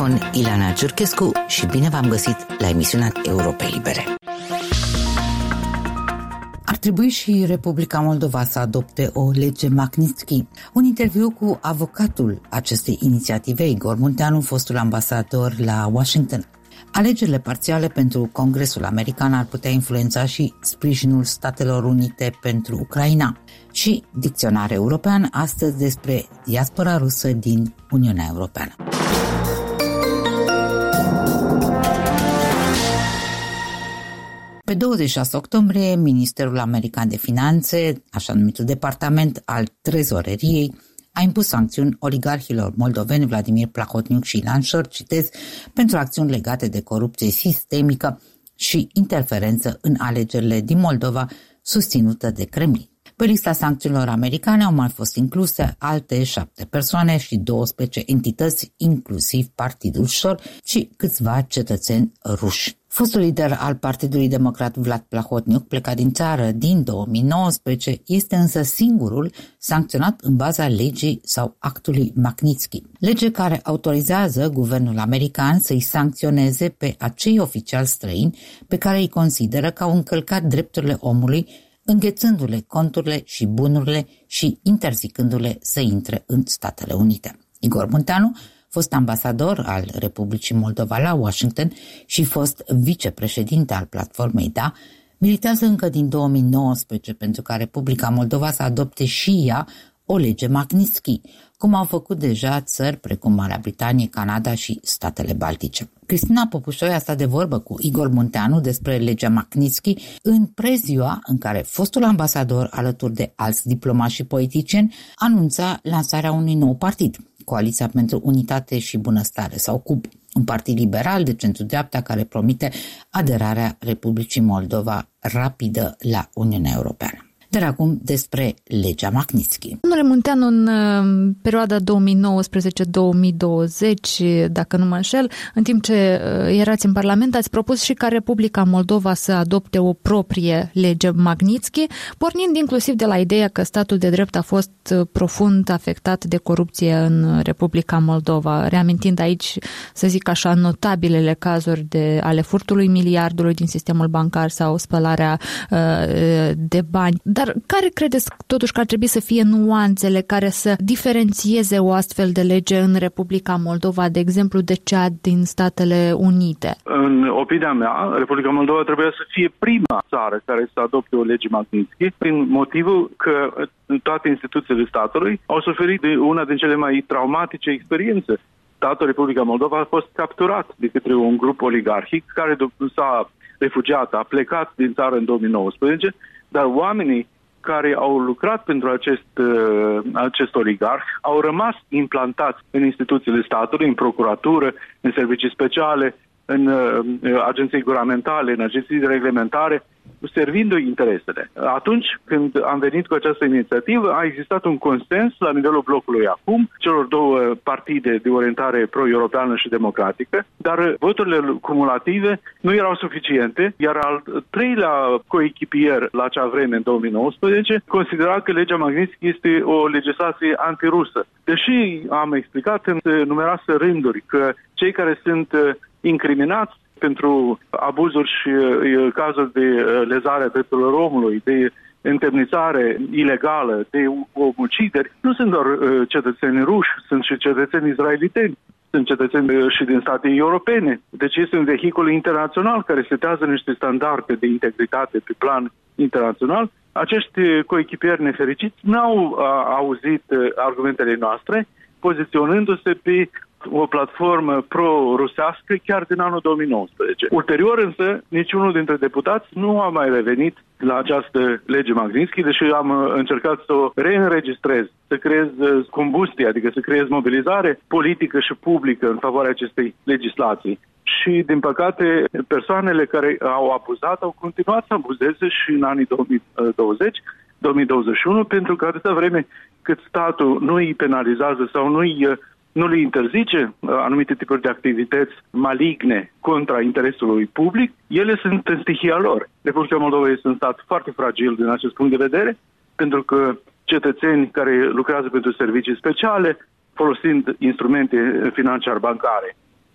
microfon Ileana Ciurchescu și bine v-am găsit la emisiunea Europe Libere. Ar trebui și Republica Moldova să adopte o lege Magnitsky. Un interviu cu avocatul acestei inițiative, Igor Munteanu, fostul ambasador la Washington. Alegerile parțiale pentru Congresul American ar putea influența și sprijinul Statelor Unite pentru Ucraina. Și dicționar european astăzi despre diaspora rusă din Uniunea Europeană. Pe 26 octombrie, Ministerul American de Finanțe, așa numitul Departament al Trezoreriei, a impus sancțiuni oligarhilor moldoveni Vladimir Plahotniuc și Ilan Șor, citez, pentru acțiuni legate de corupție sistemică și interferență în alegerile din Moldova susținută de Kremlin. Pe lista sancțiunilor americane au mai fost incluse alte 7 persoane și 12 entități, inclusiv Partidul Șor și câțiva cetățeni ruși. Fostul lider al Partidului Democrat Vlad Plahotniuc, plecat din țară din 2019, este însă singurul sancționat în baza legii sau actului Magnitsky, lege care autorizează guvernul american să-i sancționeze pe acei oficiali străini pe care îi consideră că au încălcat drepturile omului, înghețându-le conturile și bunurile și interzicându-le să intre în Statele Unite. Igor Munteanu, fost ambasador al Republicii Moldova la Washington și fost vicepreședinte al platformei DA, militează încă din 2019 pentru ca Republica Moldova să adopte și ea o lege Magnitsky, cum au făcut deja țări precum Marea Britanie, Canada și statele Baltice. Cristina Popușoi a stat de vorbă cu Igor Munteanu despre legea Magnitsky în preziua în care fostul ambasador, alături de alți diplomați și politicieni, anunța lansarea unui nou partid, Coaliția pentru Unitate și Bunăstare, sau CUB, un partid liberal de centru-dreapta care promite aderarea Republicii Moldova rapidă la Uniunea Europeană. Dar acum despre legea Magnitsky. Domnule Munteanu, în perioada 2019-2020, dacă nu mă înșel, în timp ce erați în Parlament, ați propus și ca Republica Moldova să adopte o proprie lege Magnitsky, pornind inclusiv de la ideea că statul de drept a fost profund afectat de corupție în Republica Moldova, reamintind aici, să zic așa, notabilele cazuri ale furtului miliardului din sistemul bancar sau spălarea de bani. Dar care credeți totuși că ar trebui să fie nuanțele care să diferențieze o astfel de lege în Republica Moldova, de exemplu, de cea din Statele Unite? În opinia mea, Republica Moldova trebuie să fie prima țară care să adopte o lege Magnitsky, prin motivul că toate instituțiile statului au suferit de una din cele mai traumatice experiențe. Statul Republica Moldova a fost capturat de către un grup oligarhic care s-a refugiat, a plecat din țară în 2019, dar oamenii care au lucrat pentru acest oligarh au rămas implantați în instituțiile statului, în procuratură, în servicii speciale, în agenții guvernamentale, în agenții de reglementare, servindu-i interesele. Atunci când am venit cu această inițiativă, a existat un consens la nivelul blocului acum, celor două partide de orientare pro-europeană și democratică, dar voturile cumulative nu erau suficiente, iar al treilea coechipier la acea vreme, în 2019, considera că legea Magnitsky este o legislație antirusă. Deși am explicat în numeroase rânduri că cei care sunt incriminați pentru abuzuri și cazuri de lezare a drepturilor omului, de întemnițare ilegală, de omucideri, nu sunt doar cetățeni ruși, sunt și cetățeni israeliteni, sunt cetățeni și din state europene. Deci este un vehicul internațional care setează niște standarde de integritate pe plan internațional. Acești coechipieri nefericiți n-au auzit argumentele noastre, poziționându-se pe o platformă pro-rusească chiar din anul 2019. Ulterior însă, niciunul dintre deputați nu a mai revenit la această lege Magnitsky, deși am încercat să o reînregistrez, să creez combustie, adică să creez mobilizare politică și publică în favoarea acestei legislații. Și, din păcate, persoanele care au abuzat au continuat să abuzeze și în anii 2021, pentru că atâta vreme cât statul nu îi penalizează sau nu le interzice anumite tipuri de activități maligne contra interesului public, ele sunt în stihia lor. Republica Moldova este un stat foarte fragil din acest punct de vedere, pentru că cetățeni care lucrează pentru servicii speciale, folosind instrumente financiar-bancare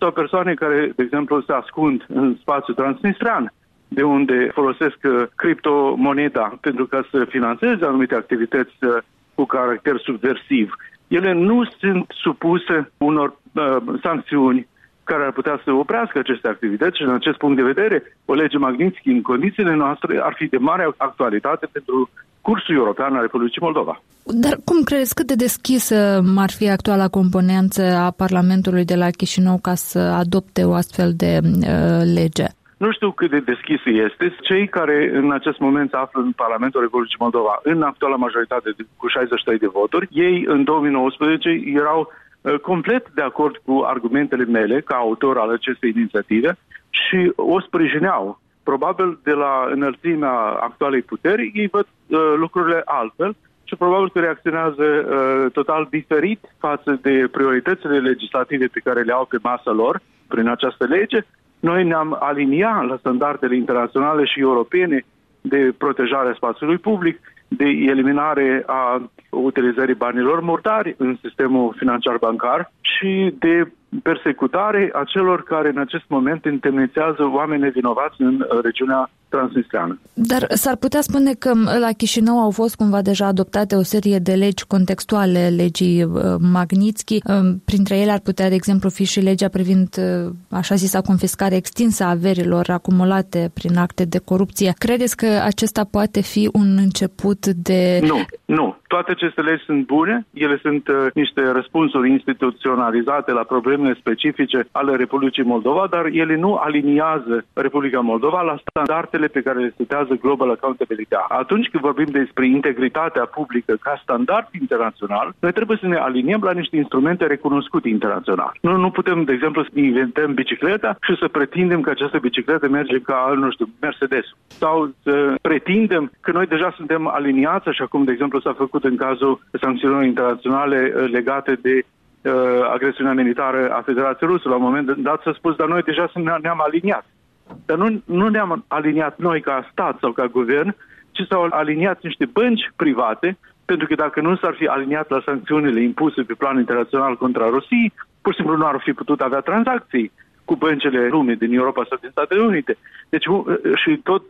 sau persoane care, de exemplu, se ascund în spațiul transnistrean, de unde folosesc criptomoneda pentru ca să finanțeze anumite activități cu caracter subversiv. Ele nu sunt supuse unor sancțiuni care ar putea să oprească aceste activități și, în acest punct de vedere, o lege Magnitsky în condițiile noastre ar fi de mare actualitate pentru cursul european al Republicii Moldova. Dar cum credeți, cât de deschisă ar fi actuala componență a Parlamentului de la Chișinău ca să adopte o astfel de lege? Nu știu cât de deschisă este. Cei care în acest moment se află în Parlamentul Republicii Moldova, în actuala majoritate cu 63 de voturi, ei în 2019 erau complet de acord cu argumentele mele ca autor al acestei inițiative și o sprijineau. Probabil de la înălțimea actualei puteri ei văd lucrurile altfel și probabil că reacționează total diferit față de prioritățile legislative pe care le au pe masa lor prin această lege. Noi ne-am aliniat la standardele internaționale și europene de protejare a spațiului public, de eliminare a utilizării banilor murdari în sistemul financiar bancar și de persecutare a celor care în acest moment întemnițează oameni nevinovați în regiunea transnistreană. Dar s-ar putea spune că la Chișinău au fost cumva deja adoptate o serie de legi contextuale, legii Magnitsky. Printre ele ar putea, de exemplu, fi și legea privind așa zisa confiscare extinsă a averilor acumulate prin acte de corupție. Credeți că acesta poate fi un început de... Nu. Toate aceste legi sunt bune. Ele sunt niște răspunsuri instituționalizate la problemele specifice ale Republicii Moldova, dar ele nu aliniază Republica Moldova la standardele pe care le setează Global Accountability. Atunci când vorbim despre integritatea publică ca standard internațional, noi trebuie să ne aliniem la niște instrumente recunoscute internațional. Nu putem, de exemplu, să inventăm bicicleta și să pretindem că această bicicletă merge ca, Mercedes. Sau să pretindem că noi deja suntem aliniați, așa cum, de exemplu, s-a făcut în cazul sancțiunilor internaționale legate de agresiunea militară a Federației Rusă. La un moment dat s-a spus, dar noi deja ne-am aliniat. Dar nu ne-am aliniat noi ca stat sau ca guvern, ci s-au aliniat niște bănci private, pentru că dacă nu s-ar fi aliniat la sancțiunile impuse pe plan internațional contra Rusiei, pur și simplu nu ar fi putut avea tranzacții cu băncile lumii din Europa sau din Statele Unite. Deci și tot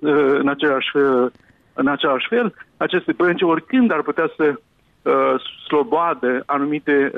în același fel, aceste bănci oricând ar putea să sloboadă anumite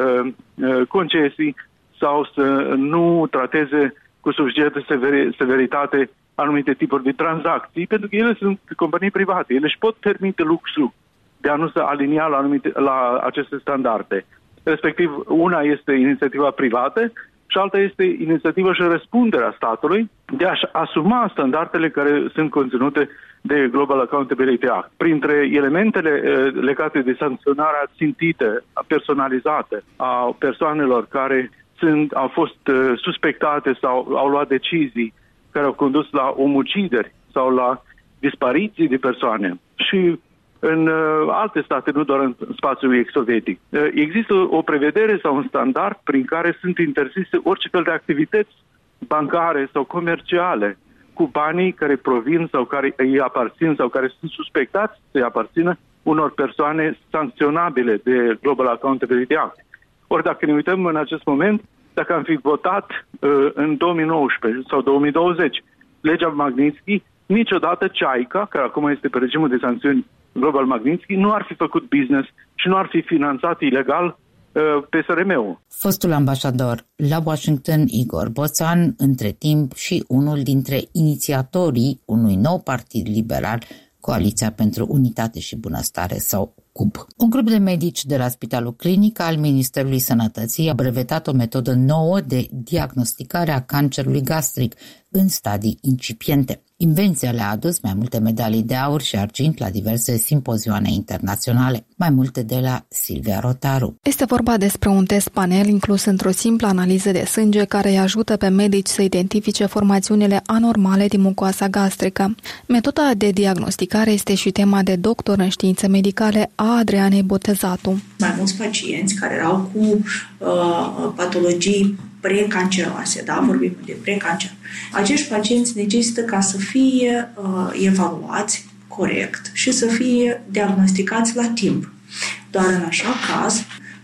concesii sau să nu trateze cu suficientă severitate anumite tipuri de tranzacții, pentru că ele sunt companii private. Ele își pot permite luxul de a nu se alinia la aceste standarde. Respectiv, una este inițiativa privată și alta este inițiativa și răspunderea statului de a-și asuma standardele care sunt conținute de Global Accountability Act. Printre elementele legate de sancționarea țintită, personalizată a persoanelor care au fost suspectate sau au luat decizii care au condus la omucideri sau la dispariții de persoane și în alte state, nu doar în spațiul ex-sovietic. Există o prevedere sau un standard prin care sunt interzise orice fel de activități bancare sau comerciale cu banii care provin sau care îi aparțin sau care sunt suspectați să îi aparțină unor persoane sancționabile de Global Accountability Act. Ori dacă ne uităm în acest moment, dacă am fi votat în 2019 sau 2020 legea Magnitsky, niciodată Ceaica, care acum este pe regimul de sancțiuni Global Magnitsky, nu ar fi făcut business și nu ar fi finanțat ilegal PSRM-ul. Fostul ambasador la Washington, Igor Boțan, între timp și unul dintre inițiatorii unui nou partid liberal, Coaliția pentru Unitate și Bunăstare sau CUB. Un grup de medici de la Spitalul Clinic al Ministerului Sănătății a brevetat o metodă nouă de diagnosticare a cancerului gastric în stadii incipiente. Invenția le-a adus mai multe medalii de aur și argint la diverse simpozioane internaționale. Mai multe de la Silvia Rotaru. Este vorba despre un test panel inclus într-o simplă analiză de sânge care îi ajută pe medici să identifice formațiunile anormale din mucoasa gastrică. Metoda de diagnosticare este și tema de doctor în științe medicale a Adrianei Botezatu. Mai mulți pacienți care erau cu patologii precanceroase, da? Vorbim de precancer. Acești pacienți necesită ca să fie evaluați corect și să fie diagnosticați la timp. Doar în așa caz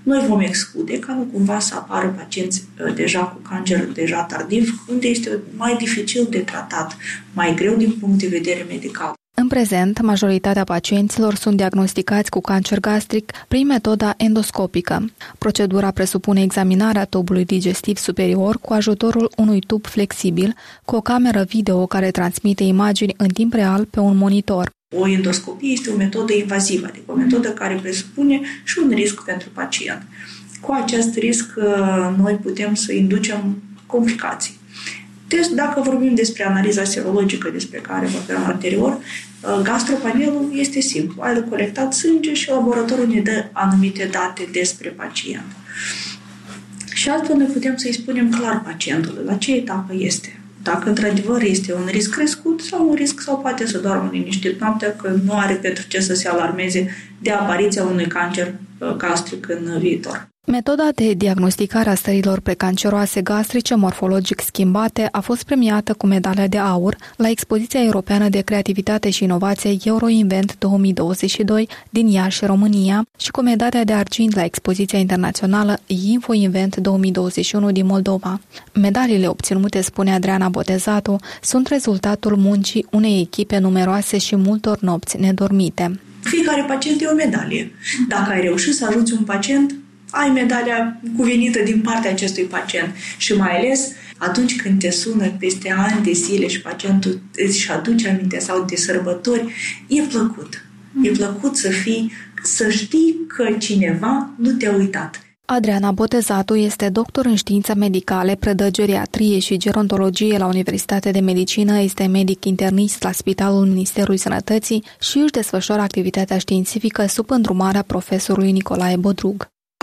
noi vom exclude ca nu cumva să apară pacienți deja cu cancer deja tardiv, unde este mai dificil de tratat, mai greu din punct de vedere medical. În prezent, majoritatea pacienților sunt diagnosticați cu cancer gastric prin metoda endoscopică. Procedura presupune examinarea tubului digestiv superior cu ajutorul unui tub flexibil cu o cameră video care transmite imagini în timp real pe un monitor. O endoscopie este o metodă invazivă, adică o metodă care presupune și un risc pentru pacient. Cu acest risc, noi putem să inducem complicații. Deci, dacă vorbim despre analiza serologică despre care vorbeam anterior, gastropanelul este simplu. Ai colectat sânge și laboratorul ne dă anumite date despre pacient. Și astfel noi putem să-i spunem clar pacientului la ce etapă este. Dacă într-adevăr este un risc crescut sau un risc sau poate să doarmă liniștit noaptea, că nu are pentru ce să se alarmeze de apariția unui cancer gastric în viitor. Metoda de diagnosticare a stărilor precanceroase gastrice morfologic schimbate a fost premiată cu medalia de aur la Expoziția Europeană de Creativitate și Inovație Euroinvent 2022 din Iași, România, și cu medalia de argint la Expoziția Internațională InfoInvent 2021 din Moldova. Medaliile obținute, spune Adriana Botezatu, sunt rezultatul muncii unei echipe numeroase și multor nopți nedormite. Fiecare pacient e o medalie. Dacă ai reușit să ajuți un pacient, ai medalia cuvenită din partea acestui pacient și mai ales atunci când te sună peste ani de zile și pacientul îți aduce aminte sau de sărbători, e plăcut. E plăcut să știi că cineva nu te-a uitat. Adriana Botezatu este doctor în științe medicale, predă geriatrie și gerontologie la Universitatea de Medicină, este medic internist la Spitalul Ministerului Sănătății și își desfășoară activitatea științifică sub îndrumarea profesorului Nicolae Bodrug.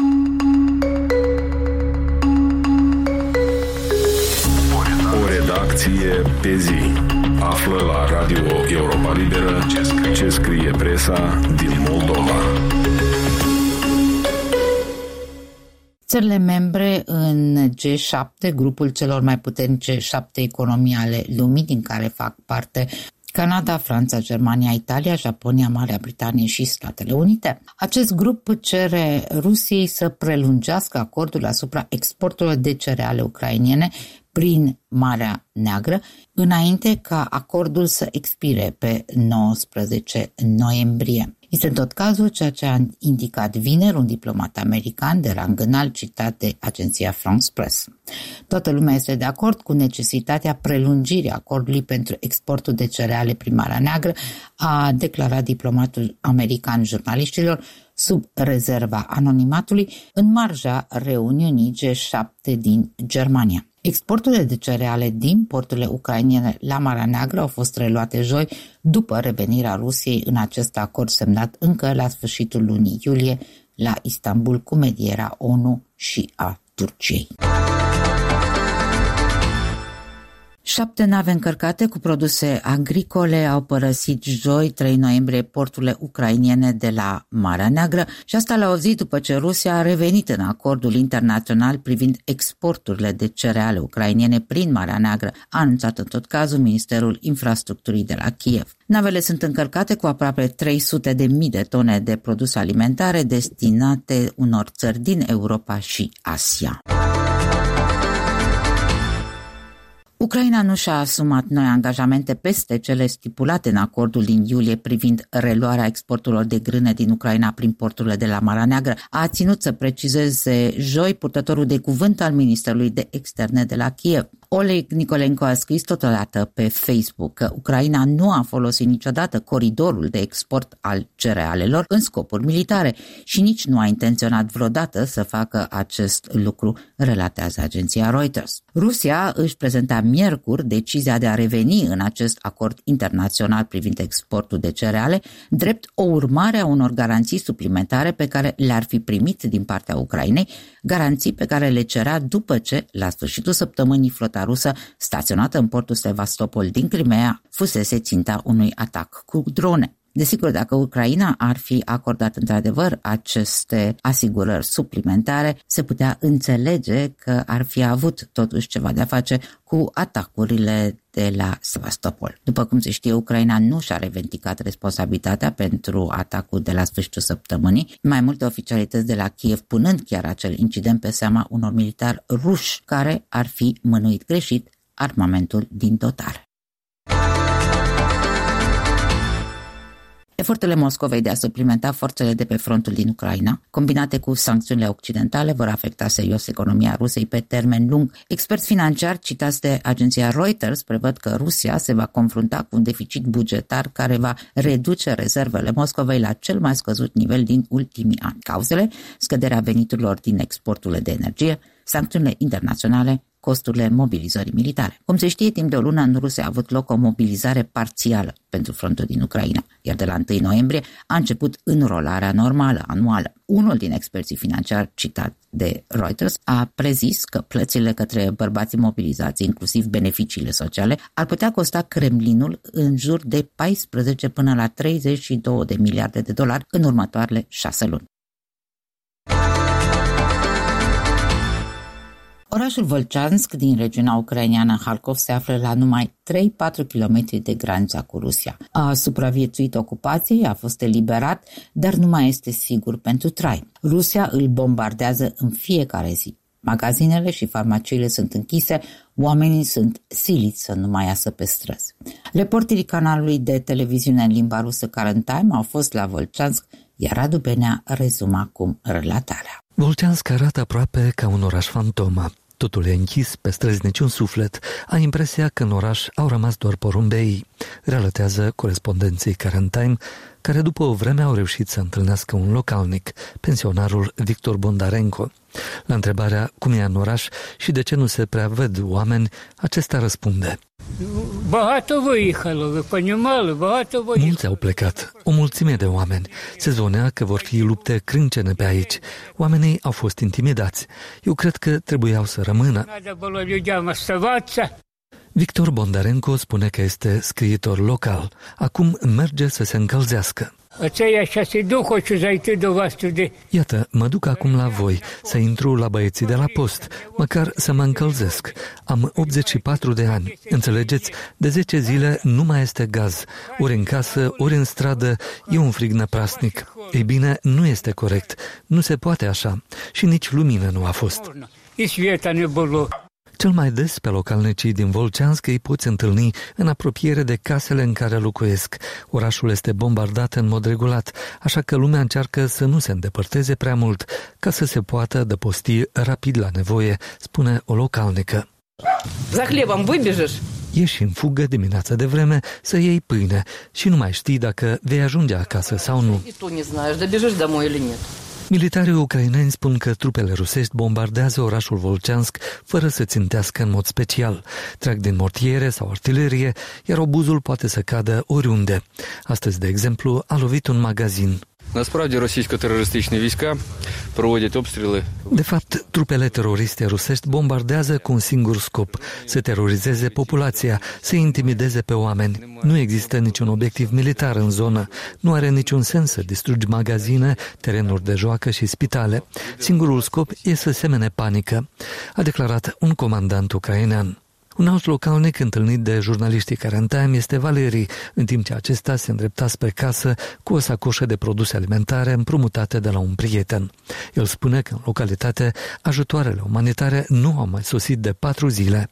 O redacție pe zi. Află la Radio Europa Liberă ce scrie presa din Moldova. Țările membre în G7, grupul celor mai puternice 7 economii ale lumii, din care fac parte Canada, Franța, Germania, Italia, Japonia, Marea Britanie și Statele Unite. Acest grup cere Rusiei să prelungească acordul asupra exporturilor de cereale ucrainene prin Marea Neagră, înainte ca acordul să expire pe 19 noiembrie. Este în tot cazul ceea ce a indicat vineri un diplomat american de rang înalt citat de agenția France Press. Toată lumea este de acord cu necesitatea prelungirii acordului pentru exportul de cereale prin Marea Neagră, a declarat diplomatul american jurnaliștilor sub rezerva anonimatului în marja reuniunii G7 din Germania. Exporturile de cereale din porturile ucrainene la Marea Neagră au fost reluate joi după revenirea Rusiei în acest acord semnat încă la sfârșitul lunii iulie la Istanbul cu medierea ONU și a Turciei. 7 nave încărcate cu produse agricole au părăsit joi, 3 noiembrie, porturile ucrainene de la Marea Neagră și asta la o zi după ce Rusia a revenit în acordul internațional privind exporturile de cereale ucrainene prin Marea Neagră, a anunțat în tot cazul Ministerul Infrastructurii de la Kiev. Navele sunt încărcate cu aproape 300.000 de tone de produse alimentare destinate unor țări din Europa și Asia. Ucraina nu și-a asumat noi angajamente peste cele stipulate în acordul din iulie privind reluarea exporturilor de grâne din Ucraina prin porturile de la Marea Neagră. A ținut să precizeze joi purtătorul de cuvânt al Ministerului de Externe de la Kiev. Oleg Nicolenko a scris totodată pe Facebook că Ucraina nu a folosit niciodată coridorul de export al cerealelor în scopuri militare și nici nu a intenționat vreodată să facă acest lucru, relatează agenția Reuters. Rusia își prezenta miercuri decizia de a reveni în acest acord internațional privind exportul de cereale, drept o urmare a unor garanții suplimentare pe care le-ar fi primit din partea Ucrainei, garanții pe care le cerea după ce, la sfârșitul săptămânii, flota rusă staționată în portul Sevastopol din Crimea fusese ținta unui atac cu drone. Desigur, dacă Ucraina ar fi acordat într-adevăr aceste asigurări suplimentare, se putea înțelege că ar fi avut totuși ceva de a face cu atacurile de la Sevastopol. După cum se știe, Ucraina nu și-a revendicat responsabilitatea pentru atacul de la sfârșitul săptămânii, mai multe oficialități de la Kiev punând chiar acel incident pe seama unor militari ruși care ar fi mânuit greșit armamentul din dotare. Eforturile Moscovei de a suplimenta forțele de pe frontul din Ucraina, combinate cu sancțiunile occidentale, vor afecta serios economia Rusiei pe termen lung. Experți financiari citați de agenția Reuters prevăd că Rusia se va confrunta cu un deficit bugetar care va reduce rezervele Moscovei la cel mai scăzut nivel din ultimii ani. Cauzele? Scăderea veniturilor din exporturile de energie, sancțiunile internaționale, costurile mobilizării militare. Cum se știe, timp de o lună în Rusia a avut loc o mobilizare parțială pentru frontul din Ucraina, iar de la 1 noiembrie a început înrolarea normală, anuală. Unul din experții financiari citat de Reuters a prezis că plățile către bărbații mobilizați, inclusiv beneficiile sociale, ar putea costa Kremlinul în jur de 14 până la 32 de miliarde de dolari în următoarele 6 luni. Orașul Volchansk din regiunea ucraineană Harkov se află la numai 3-4 km de granița cu Rusia. A supraviețuit ocupației, a fost eliberat, dar nu mai este sigur pentru trai. Rusia îl bombardează în fiecare zi. Magazinele și farmaciile sunt închise, oamenii sunt siliți să nu mai iasă pe străzi. Reporterii canalului de televiziune în limba rusă Current Time au fost la Volchansk, iar Radu Benea rezumă acum relatarea. Volchansk arată aproape ca un oraș fantomă. Totul e închis, pe străzi niciun suflet. Ai impresia că în oraș au rămas doar porumbei. Relatează corespondenții Current Time, care după o vreme au reușit să întâlnească un localnic, pensionarul Victor Bondarenko. La întrebarea cum e în oraș și de ce nu se prea văd oameni, acesta răspunde: mulți au plecat, o mulțime de oameni. Se zvonea că vor fi lupte crâncene pe aici. Oamenii au fost intimidați. Eu cred că trebuiau să rămână. Victor Bondarenko spune că este scriitor local. Acum merge să se încălzească. Iată, mă duc acum la voi, să intru la băieții de la post, măcar să mă încălzesc. Am 84 de ani, înțelegeți? De 10 zile nu mai este gaz. Ori în casă, ori în stradă, e un frig năprasnic. Ei bine, nu este corect. Nu se poate așa. Și nici lumină nu a fost. Cel mai des pe localnicii din Volchansk îi poți întâlni în apropiere de casele în care locuiesc. Orașul este bombardat în mod regulat, așa că lumea încearcă să nu se îndepărteze prea mult, ca să se poată adăposti rapid la nevoie, spune o localnică. Ieși în fugă dimineața de vreme să iei pâine și nu mai știi dacă vei ajunge acasă sau nu. Militarii ucraineni spun că trupele rusești bombardează orașul Volchansk fără să țintească în mod special. Trag din mortiere sau artilerie, iar obuzul poate să cadă oriunde. Astăzi, de exemplu, a lovit un magazin. De fapt, trupele teroriste rusești bombardează cu un singur scop: să terorizeze populația, să intimideze pe oameni. Nu există niciun obiectiv militar în zonă. Nu are niciun sens să distrugi magazine, terenuri de joacă și spitale. Singurul scop e să semene panică, a declarat un comandant ucrainean. Un alt localnic întâlnit de jurnaliștii Current Time este Valeri, în timp ce acesta se îndrepta spre casă cu o sacoșă de produse alimentare împrumutate de la un prieten. El spune că în localitate ajutoarele umanitare nu au mai sosit de 4 zile.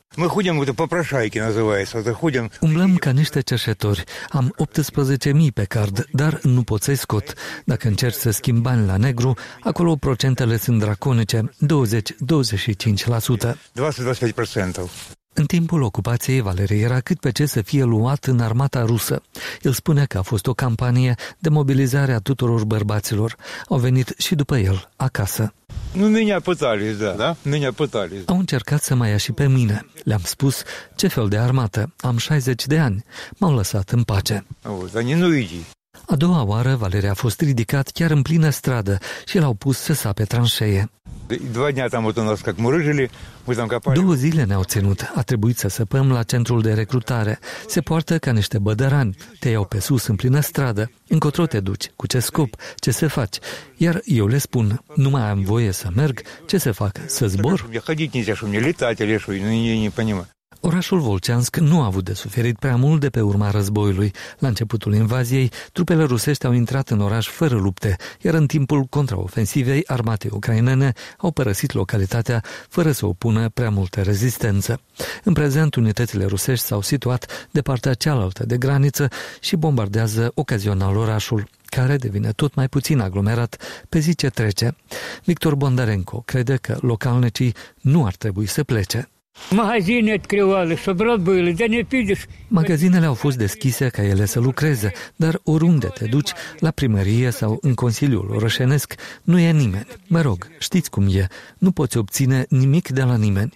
Umblăm ca niște cerșetori. Am 18.000 pe card, dar nu pot să-i scot. Dacă încerci să schimbi bani la negru, acolo procentele sunt draconice, 20-25%. În timpul ocupației, Valeri era cât pe ce să fie luat în armata rusă. El spunea că a fost o campanie de mobilizare a tuturor bărbaților. Au venit și după el, acasă. Au încercat să mă ia și pe mine. Le-am spus: ce fel de armată? Am 60 de ani. M-au lăsat în pace. A doua oară, Valeria a fost ridicat chiar în plină stradă și l-au pus să sape tranșee. 2 zile ne-au ținut. A trebuit să săpăm la centrul de recrutare. Se poartă ca niște bădărani. Te iau pe sus în plină stradă. Încotro te duci? Cu ce scop? Ce să faci? Iar eu le spun, nu mai am voie să merg. Ce să fac? Să zbor? Orașul Volceansk nu a avut de suferit prea mult de pe urma războiului. La începutul invaziei, trupele rusești au intrat în oraș fără lupte, iar în timpul contraofensivei, armatei ucrainene au părăsit localitatea fără să opună prea multă rezistență. În prezent, unitățile rusești s-au situat de partea cealaltă de graniță și bombardează ocazional orașul, care devine tot mai puțin aglomerat pe zi ce trece. Victor Bondarenko crede că localnicii nu ar trebui să plece. Magazinele au fost deschise ca ele să lucreze, dar oriunde te duci, la primărie sau în Consiliul Orășenesc, nu e nimeni. Mă rog, știți cum e, nu poți obține nimic de la nimeni.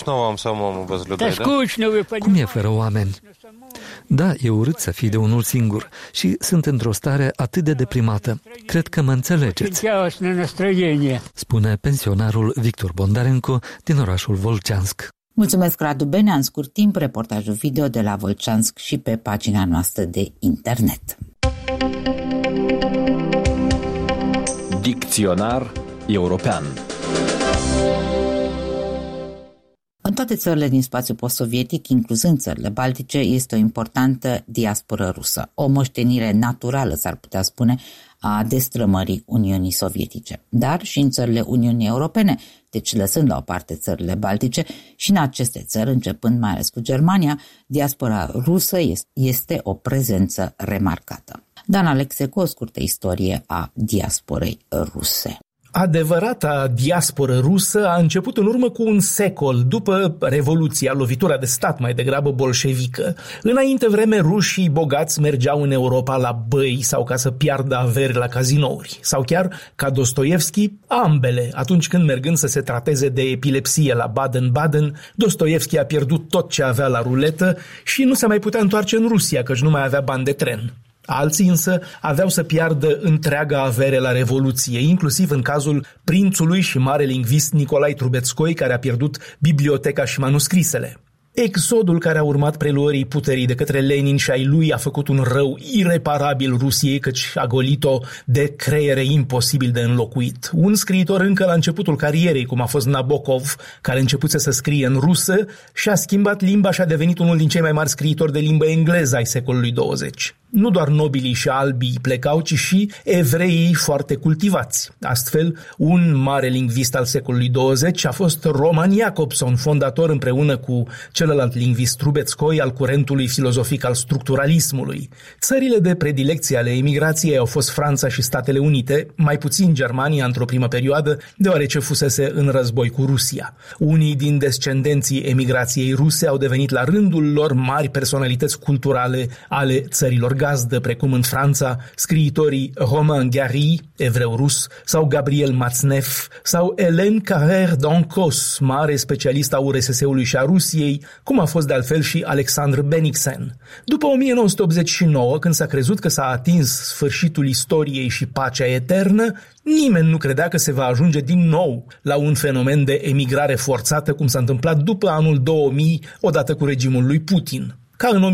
Cum e fără oameni? Da, e urât să fii de unul singur și sunt într-o stare atât de deprimată. Cred că mă înțelegeți, spune pensionarul Victor Bondarenko din orașul Volceansk. Mulțumesc, Radu Benea. În scurt timp, reportajul video de la Volceansk și pe pagina noastră de internet. Dicționar european. În toate țările din spațiul post-sovietic, incluzând țările baltice, este o importantă diasporă rusă, o moștenire naturală, s-ar putea spune, a destrămării Uniunii Sovietice. Dar și în țările Uniunii Europene, deci lăsând la o parte țările baltice, și în aceste țări, începând mai ales cu Germania, diaspora rusă este o prezență remarcată. Dan Alexe cu o scurtă istorie a diasporei ruse. Adevărata diasporă rusă a început în urmă cu un secol, după Revoluția, lovitura de stat mai degrabă bolșevică. Înainte vreme, rușii bogați mergeau în Europa la băi sau ca să piardă averi la cazinouri. Sau chiar, ca Dostoievski, ambele. Atunci când, mergând să se trateze de epilepsie la Baden-Baden, Dostoievski a pierdut tot ce avea la ruletă și nu se mai putea întoarce în Rusia, căci nu mai avea bani de tren. Alții însă aveau să piardă întreaga avere la Revoluție, inclusiv în cazul prințului și mare lingvist Nicolae Trubetskoi, care a pierdut biblioteca și manuscrisele. Exodul care a urmat preluării puterii de către Lenin și ai lui a făcut un rău ireparabil Rusiei, căci a golit-o de creiere imposibil de înlocuit. Un scriitor încă la începutul carierei, cum a fost Nabokov, care începuse să scrie în rusă, și-a schimbat limba și a devenit unul din cei mai mari scriitori de limbă engleză ai secolului 20. Nu doar nobilii și albii plecau, ci și evreii foarte cultivați. Astfel, un mare lingvist al secolului 20 a fost Roman Jakobson, fondator împreună cu celălalt lingvist Trubetskoi al curentului filozofic al structuralismului. Țările de predilecție ale emigrației au fost Franța și Statele Unite, mai puțin Germania într-o primă perioadă, deoarece fusese în război cu Rusia. Unii din descendenții emigrației ruse au devenit la rândul lor mari personalități culturale ale țărilor gazdă, precum în Franța scriitorii Romain Gary, evreu-rus, sau Gabriel Matzneff, sau Hélène Carrère d'Ancos, mare specialist a URSS-ului și a Rusiei, cum a fost de altfel și Alexandre Bennigsen. După 1989, când s-a crezut că s-a atins sfârșitul istoriei și pacea eternă, nimeni nu credea că se va ajunge din nou la un fenomen de emigrare forțată, cum s-a întâmplat după anul 2000, odată cu regimul lui Putin. Ca în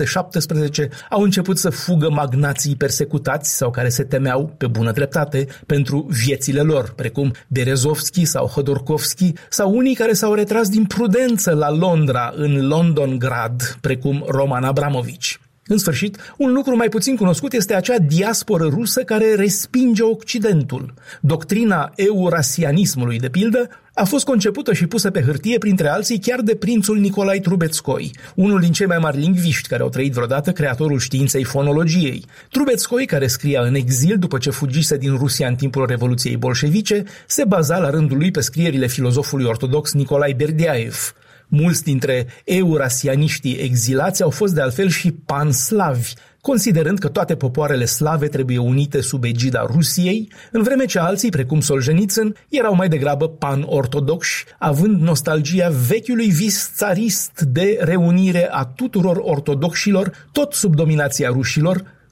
1917 au început să fugă magnații persecutați sau care se temeau, pe bună dreptate, pentru viețile lor, precum Berezovski sau Hodorkovski, sau unii care s-au retras din prudență la Londra, în Londongrad, precum Roman Abramovich. În sfârșit, un lucru mai puțin cunoscut este acea diasporă rusă care respinge Occidentul. Doctrina eurasianismului, de pildă, a fost concepută și pusă pe hârtie, printre alții, chiar de prințul Nicolae Trubetskoi, unul din cei mai mari lingviști care au trăit vreodată, creatorul științei fonologiei. Trubetskoi, care scria în exil după ce fugise din Rusia în timpul Revoluției bolșevice, se baza la rândul lui pe scrierile filozofului ortodox Nicolae Berdiaev. Mulți dintre eurasianiștii exilați au fost de altfel și panslavi, considerând că toate popoarele slave trebuie unite sub egida Rusiei, în vreme ce alții, precum Solzhenitsyn, erau mai degrabă pan-ortodoxi, având nostalgia vechiului vis țarist de reunire a tuturor ortodoxilor, tot sub dominația rușilor,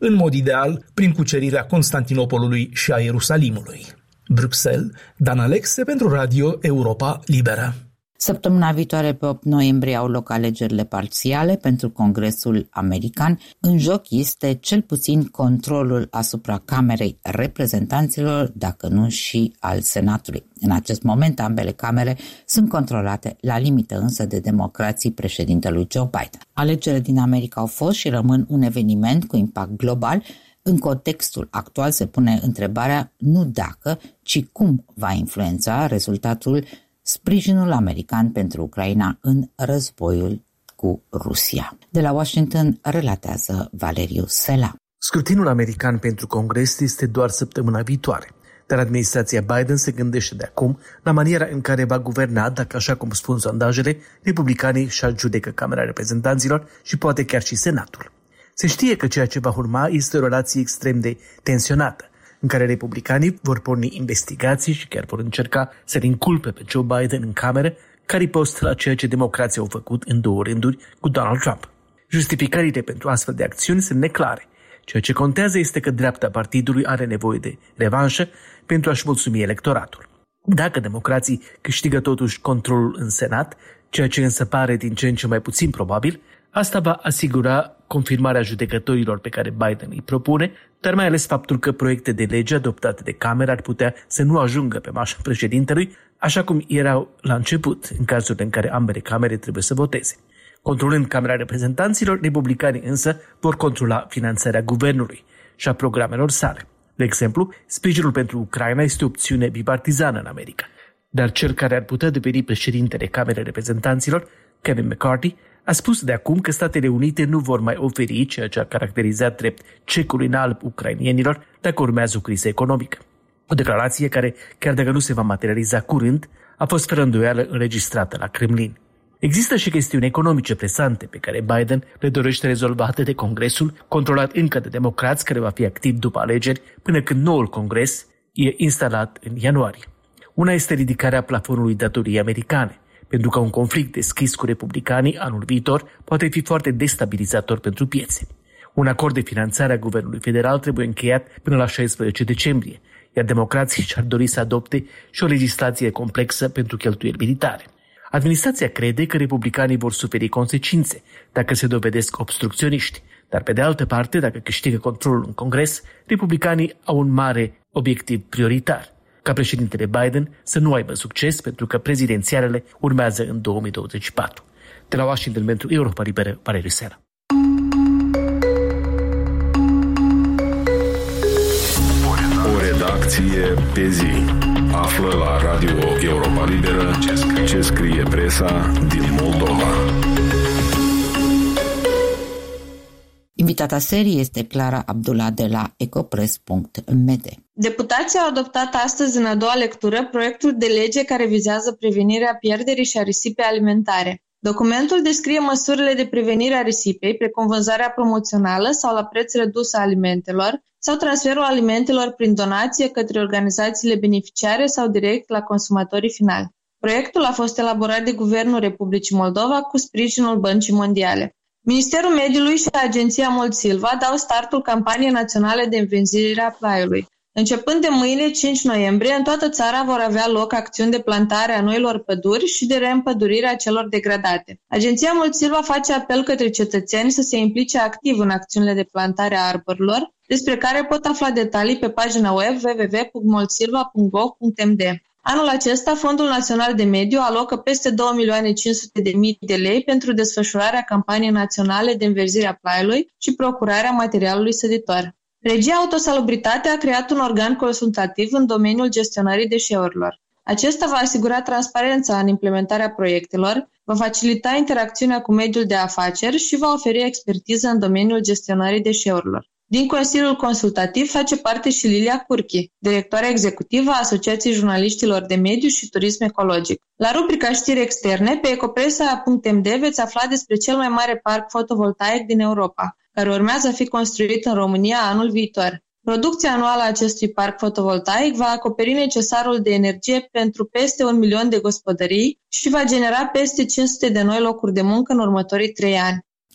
în mod ideal prin cucerirea Constantinopolului și a Ierusalimului. Bruxelles, Dan Alexe pentru Radio Europa Liberă. Săptămâna viitoare, pe 8 noiembrie, au loc alegerile parțiale pentru Congresul American. În joc este cel puțin controlul asupra Camerei Reprezentanților, dacă nu și al Senatului. În acest moment, ambele camere sunt controlate la limită însă de democrații președintelui Joe Biden. Alegerile din America au fost și rămân un eveniment cu impact global. În contextul actual se pune întrebarea nu dacă, ci cum va influența rezultatul sprijinul american pentru Ucraina în războiul cu Rusia. De la Washington relatează Valeriu Sela. Scrutinul american pentru Congres este doar săptămâna viitoare, dar administrația Biden se gândește de acum la maniera în care va guverna dacă, așa cum spun sondajele, republicanii și-ar judecă Camera Reprezentanților și poate chiar și Senatul. Se știe că ceea ce va urma este o relație extrem de tensionată, în care republicanii vor porni investigații și chiar vor încerca să-l inculpe pe Joe Biden în cameră ca ripost la ceea ce democrații au făcut în 2 rânduri cu Donald Trump. Justificările pentru astfel de acțiuni sunt neclare. Ceea ce contează este că dreapta partidului are nevoie de revanșă pentru a-și mulțumi electoratul. Dacă democrații câștigă totuși controlul în Senat, ceea ce însă pare din ce în ce mai puțin probabil, asta va asigura confirmarea judecătorilor pe care Biden îi propune, dar mai ales faptul că proiecte de lege adoptate de Cameră ar putea să nu ajungă pe mașa președintelui, așa cum erau la început, în cazul în care ambele camere trebuie să voteze. Controlând Camera Reprezentanților, republicanii însă vor controla finanțarea guvernului și a programelor sale. De exemplu, sprijinul pentru Ucraina este o opțiune bipartizană în America, dar cel care ar putea deveni președintele Camerei Reprezentanților, Kevin McCarthy, a spus de acum că Statele Unite nu vor mai oferi ceea ce a caracterizat drept cecul în alb ucrainienilor dacă urmează o criză economică. O declarație care, chiar dacă nu se va materializa curând, a fost fără îndoială înregistrată la Kremlin. Există și chestiuni economice presante pe care Biden le dorește rezolvate de Congresul, controlat încă de democrați, care va fi activ după alegeri până când noul Congres e instalat în ianuarie. Una este ridicarea plafonului datoriei americane, pentru că un conflict deschis cu republicanii anul viitor poate fi foarte destabilizator pentru piețe. Un acord de finanțare a guvernului federal trebuie încheiat până la 16 decembrie, iar democrații și-ar dori să adopte și o legislație complexă pentru cheltuieli militare. Administrația crede că republicanii vor suferi consecințe dacă se dovedesc obstrucționiști, dar pe de altă parte, dacă câștigă controlul în Congres, republicanii au un mare obiectiv prioritar, ca președintele Biden să nu aibă succes pentru că prezidențialele urmează în 2024. De la Washington pentru Europa Liberă, Valeriu Sela. O redacție pe zi. Află la Radio Europa Liberă ce scrie presa din Moldova. Invitata serii este Clara Abdullah de la ecopres.md. Deputații au adoptat astăzi în a doua lectură proiectul de lege care vizează prevenirea pierderii și a risipei alimentare. Documentul descrie măsurile de prevenire a risipei, precum vânzarea promoțională sau la preț redus a alimentelor, sau transferul alimentelor prin donație către organizațiile beneficiare sau direct la consumatorii finali. Proiectul a fost elaborat de Guvernul Republicii Moldova cu sprijinul Băncii Mondiale. Ministerul Mediului și Agenția Mult Silva dau startul campaniei naționale de învenzire a plaiului. Începând de mâine, 5 noiembrie, în toată țara vor avea loc acțiuni de plantare a noilor păduri și de reîmpădurire a celor degradate. Agenția Mult Silva face apel către cetățeni să se implice activ în acțiunile de plantare a arborilor, despre care pot afla detalii pe pagina web www.multsilva.gov.md. Anul acesta, Fondul Național de Mediu alocă peste 2.500.000 de lei pentru desfășurarea campaniei naționale de înverzire a plaiului și procurarea materialului săditor. Regia Autosalubritate a creat un organ consultativ în domeniul gestionării deșeurilor. Acesta va asigura transparența în implementarea proiectelor, va facilita interacțiunea cu mediul de afaceri și va oferi expertiză în domeniul gestionării deșeurilor. Din Consiliul Consultativ face parte și Lilia Curchi, directoarea executivă a Asociației Jurnaliștilor de Mediu și Turism Ecologic. La rubrica Știri externe, pe ecopresa.md veți afla despre cel mai mare parc fotovoltaic din Europa, care urmează a fi construit în România anul viitor. Producția anuală a acestui parc fotovoltaic va acoperi necesarul de energie pentru peste 1 milion de gospodării și va genera peste 500 de noi locuri de muncă în următorii 3 ani.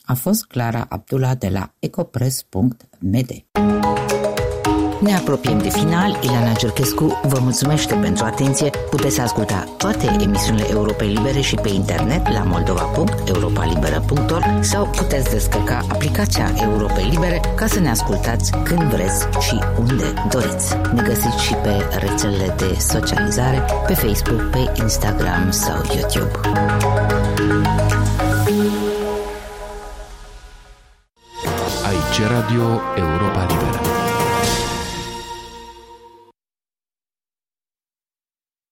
A fost Clara Abdullah de la ecopress.md. Ne apropiem de final. Ileana Giurchescu vă mulțumește pentru atenție. Puteți asculta toate emisiunile Europei Libere și pe internet la moldova.europalibera.org sau puteți descărca aplicația Europei Libere ca să ne ascultați când vreți și unde doriți. Ne găsiți și pe rețelele de socializare, pe Facebook, pe Instagram sau YouTube. Aici Radio Europa Liberă.